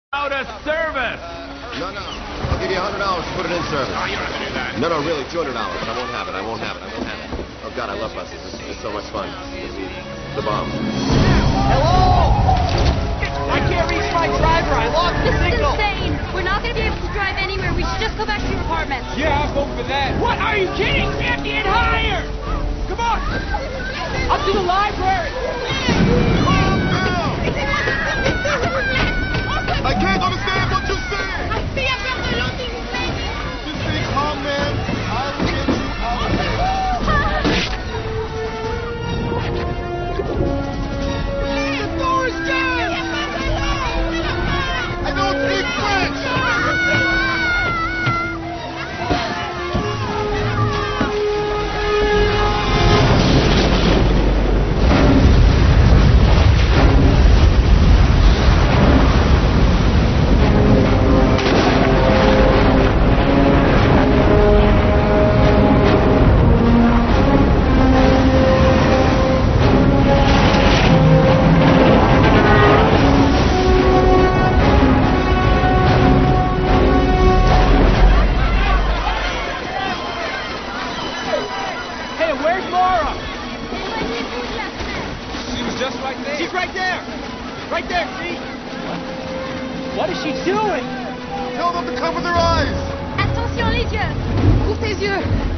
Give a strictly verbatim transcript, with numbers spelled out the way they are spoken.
Out of service! No, no. I'll give you a hundred dollars to put it in service. Oh, you're not gonna do that. No, no, really, two hundred dollars. I won't have it. I won't have it. I won't have it. Oh God, I love buses. It's, it's so much fun. It's gonna be the bomb. Hello! I can't reach my driver. I lost the This is signal. insane. We're not going to be able to drive anywhere. We should just go back to your apartment. Yeah, I'll vote for that. What? Are you kidding? We have to get higher. Come on. Up to the library. I can't understand what you're saying. Just stay calm, man. I will get you out of here. The door is jammed. I don't speak French. Hey, where's Laura? She was just right there. She's right there. Right there, see? What is she doing? Tell them to cover their eyes. Attention les yeux. Ouvre tes yeux.